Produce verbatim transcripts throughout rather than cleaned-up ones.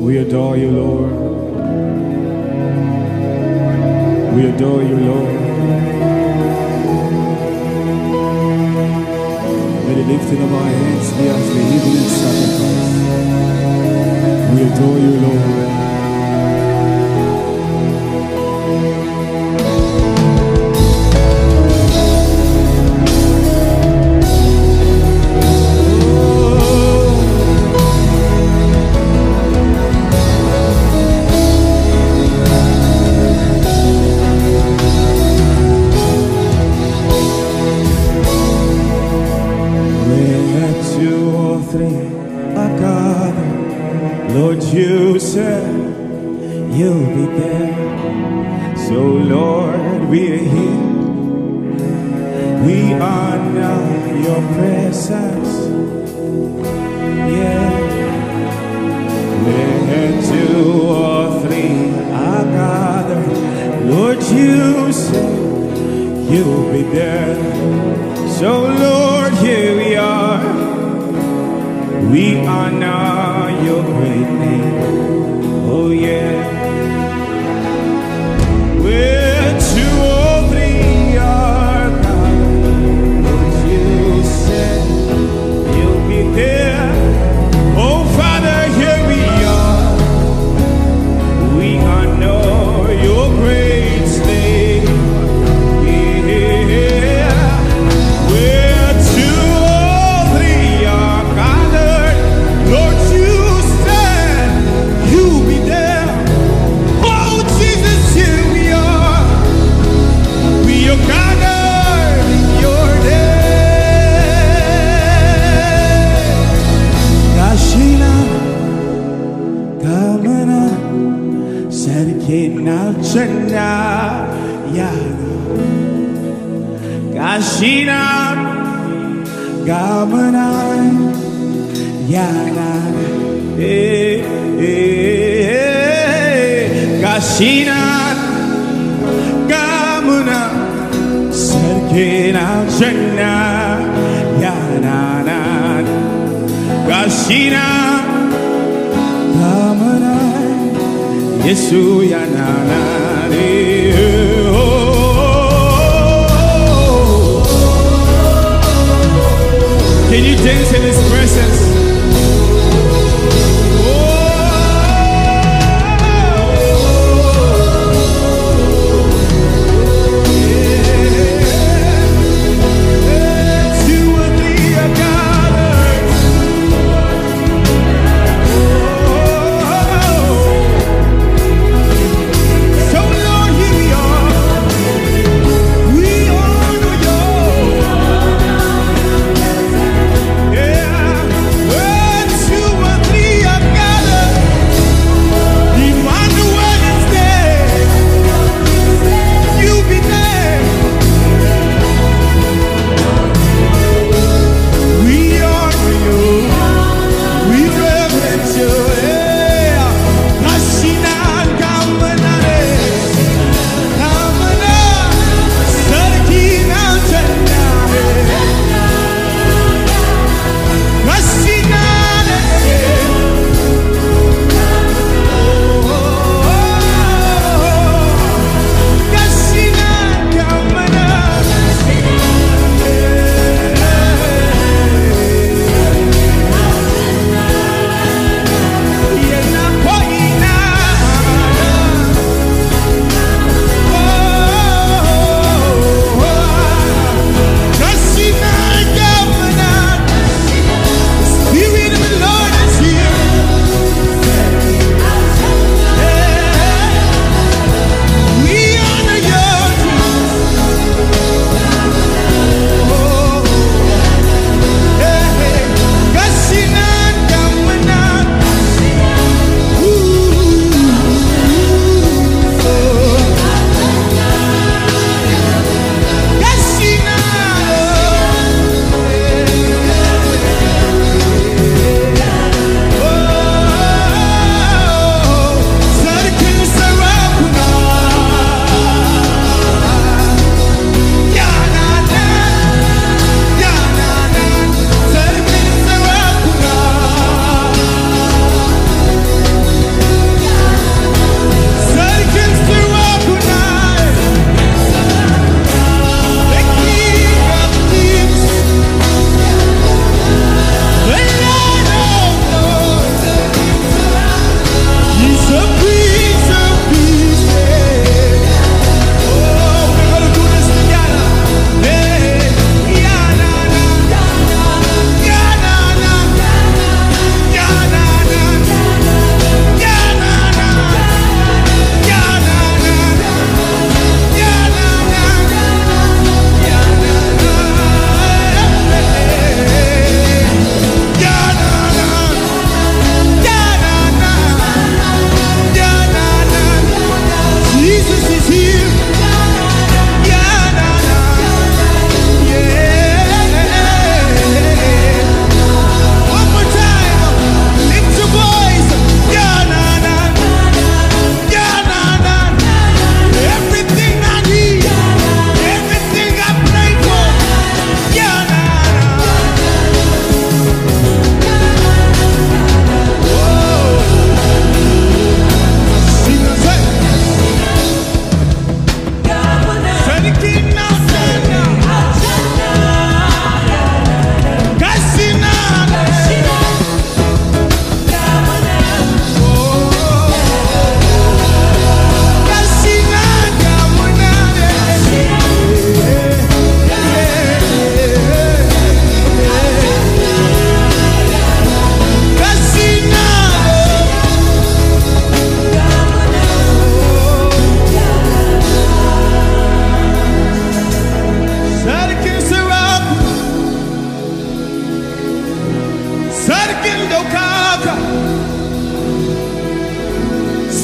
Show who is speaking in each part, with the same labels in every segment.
Speaker 1: We adore you, Lord. We adore you, Lord. May the lifting of our hands be as the evening sacrifice. We adore you, Lord. Lord, you said you'll be there. So Lord, we are here. We honor your presence. Yeah. Where two or three are gathered, Lord, you said you'll be there. So Lord, here we are. We honor your great name. Oh yeah. Where two or three are gathered, Lord, you said you'll be there. Oh Father, here we are. We honor your great name. Yeah. Where two or three are gathered, Lord, you said you'll be there. Oh, Jesus, here we are. We are gathered in your name. Kashina, Kamana, Serkina, Chena, Yana. Kashina, Kamana, Yana. Eh, eh, eh, Kashina, Gamuna, Serkina, Chena, Yana, Kashina, Gamuna, Yesu, Yana, oh. Can you dance in his presence?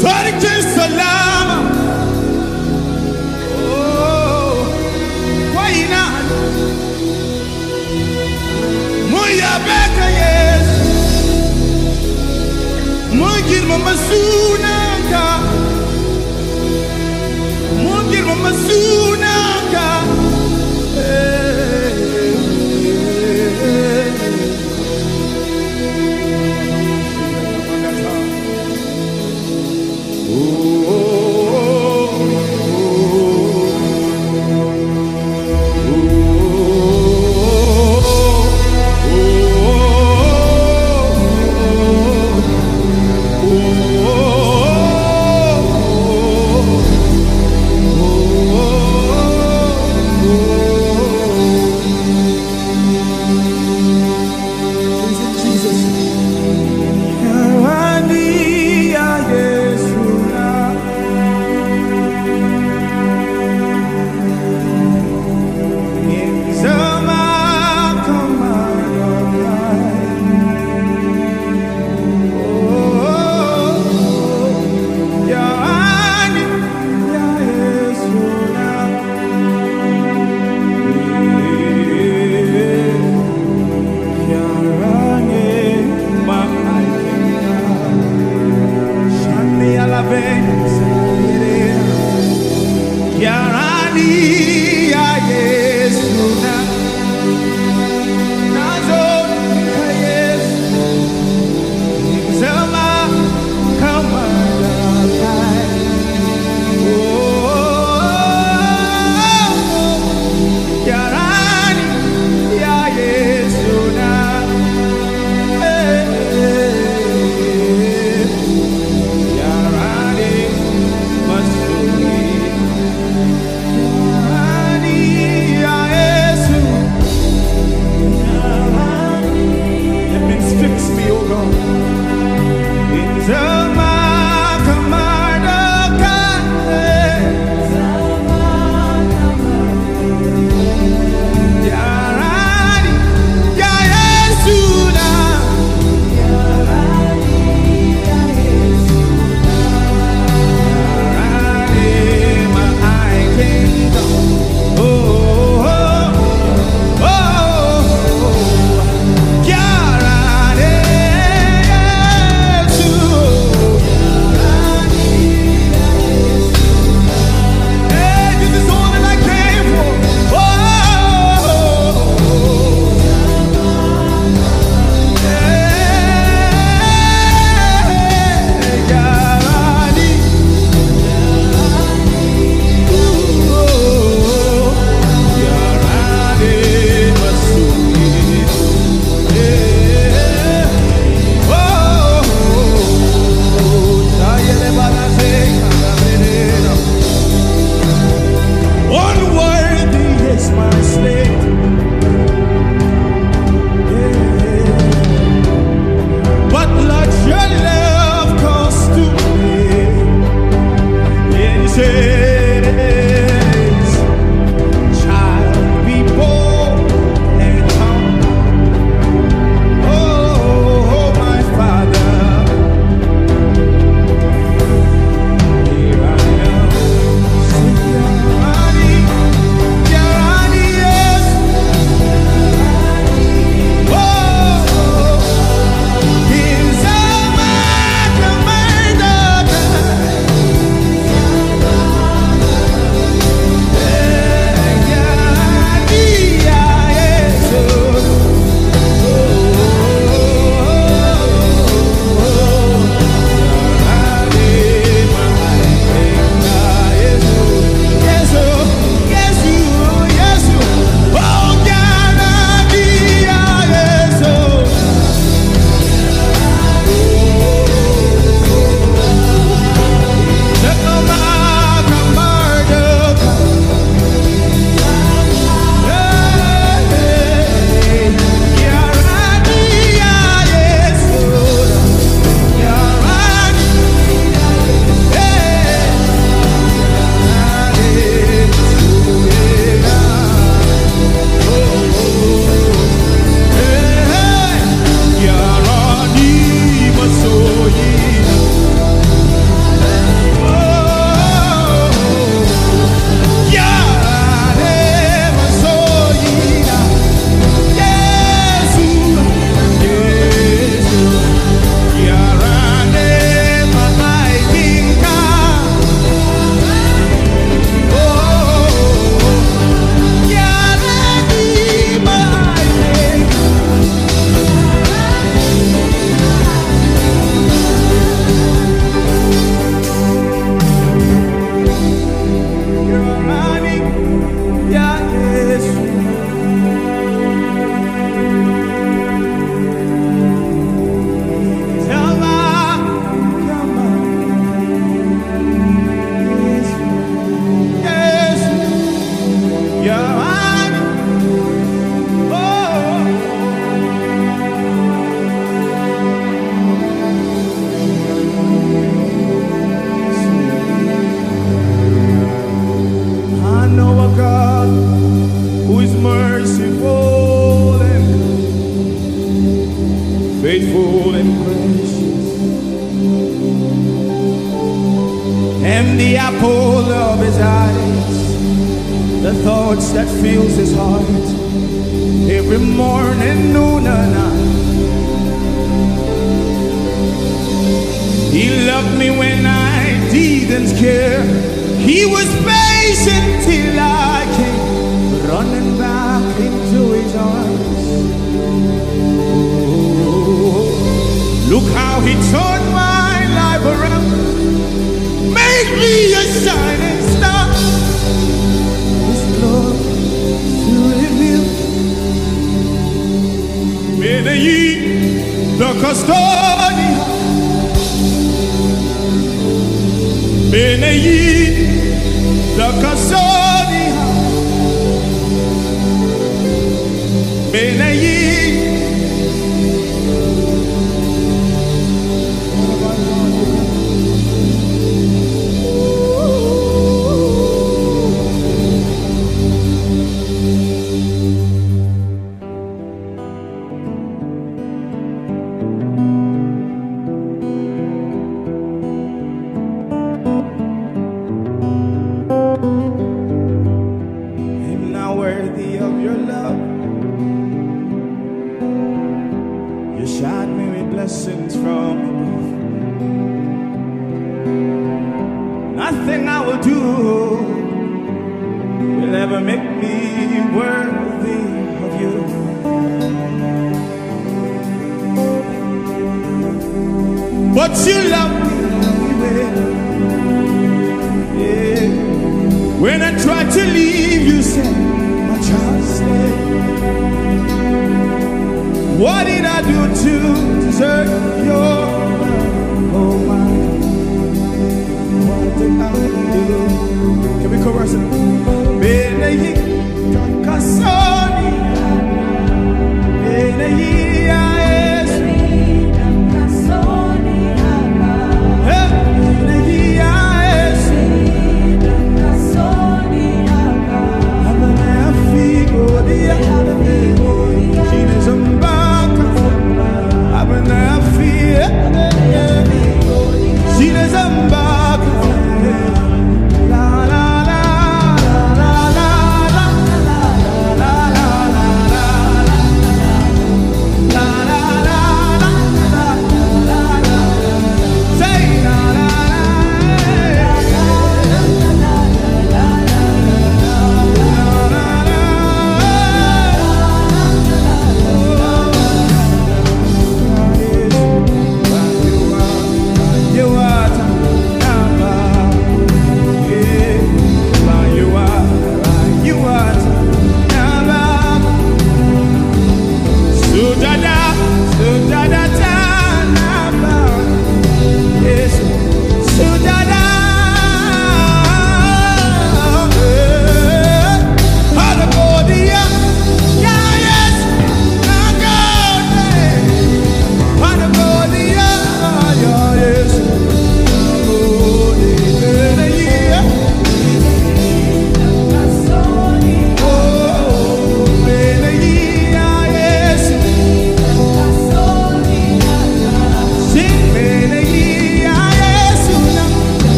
Speaker 1: Sarki salama. Oh, why not? Moya beka yes. Mungir mamasunaka. Mungir mamasunaka. Oh faithful and gracious, and the apple of his eyes, the thoughts that fills his heart every morning, noon and night. He loved me when I didn't care. He was patient till I came running back into his arms. Oh, look how he turned my life around, made me a shining star. His love to reveal. Benei the custodian, Benei the custodian, Benei. Worthy of your love, you showered me with blessings from above. Nothing I will do will ever make me worthy of you. But you love me anyway. Yeah. When I tried to leave, you said, what did I do to deserve your love? Oh my, what did I do? Can we chorus it? Benei Takasoni, Benei Aes, Benei Aes, Abana Figo dia.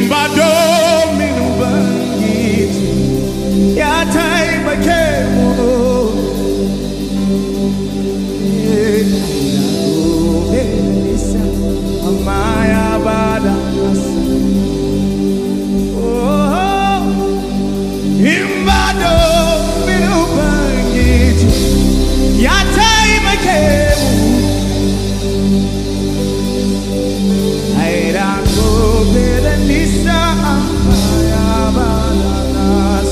Speaker 1: Imbado minubangit Yatay makemo Amaya badas Oh Imbado minubangit Yatay makemo Airako berenisa amaya badas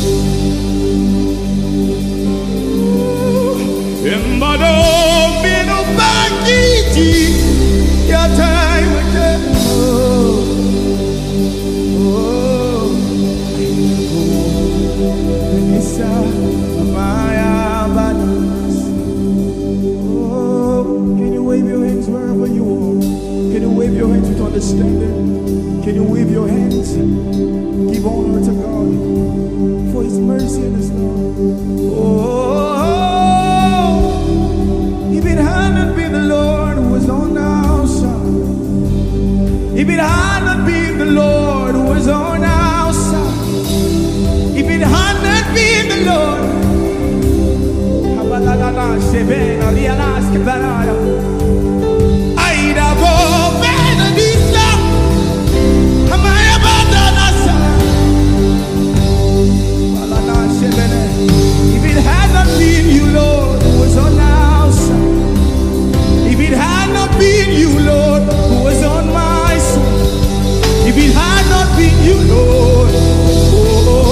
Speaker 1: Imbado minubangit Yatay makemo Oh Berenisa amaya badas Oh Can you wave your hands wherever you are? Can you wave your hands with understanding? Can you wave your hands? Give honor to God for His mercy and His love. Oh, if it hadn't been the Lord who was on our side, if it hadn't been the Lord who was on our side, if it hadn't been the Lord, I'd have opened this up. Am I about If it had not been you, Lord, who was on our side, if it had not been you, Lord, who was on my side, if it had not been you, Lord, oh,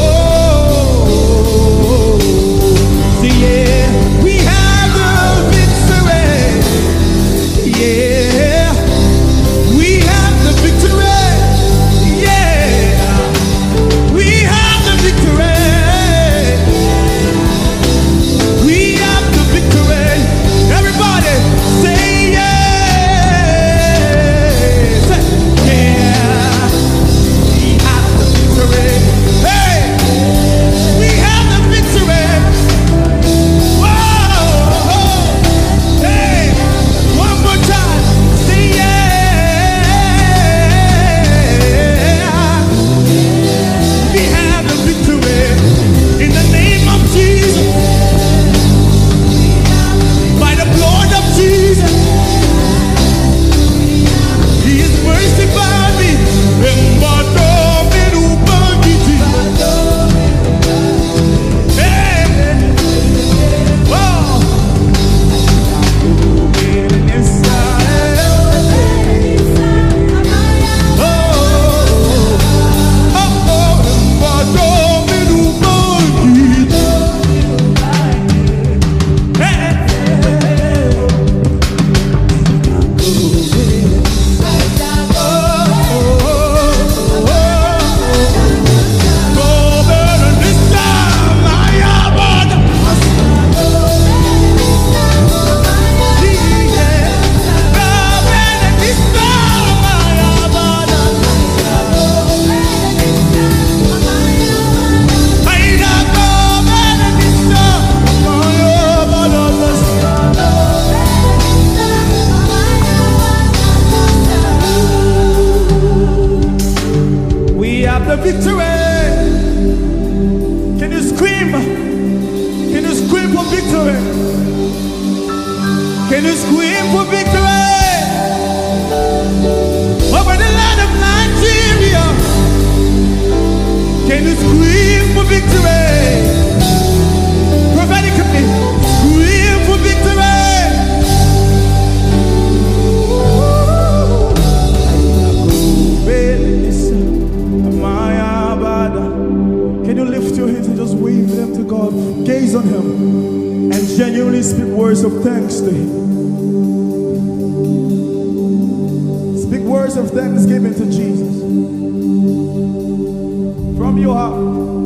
Speaker 1: see, yeah, we have the victory, yeah, we have the victory, yeah, we have the victory. We have the victory. Everybody say yes. Say, yeah. We have the victory. Hey, we have the victory. Whoa. Hey, one more time. Say yeah. We have the victory in the name of Jesus. By the blood of Jesus, He is mercy by me. Hey, whoa. We have the victory. Can you scream? Can you scream for victory? Can you scream for victory? Over the land of Nigeria. Can you scream for victory? Prophetically, scream for victory. Can you lift your hands and just wave them to God? Gaze on Him and genuinely speak words of thanks to Him. Speak words of thanksgiving to Jesus from your heart.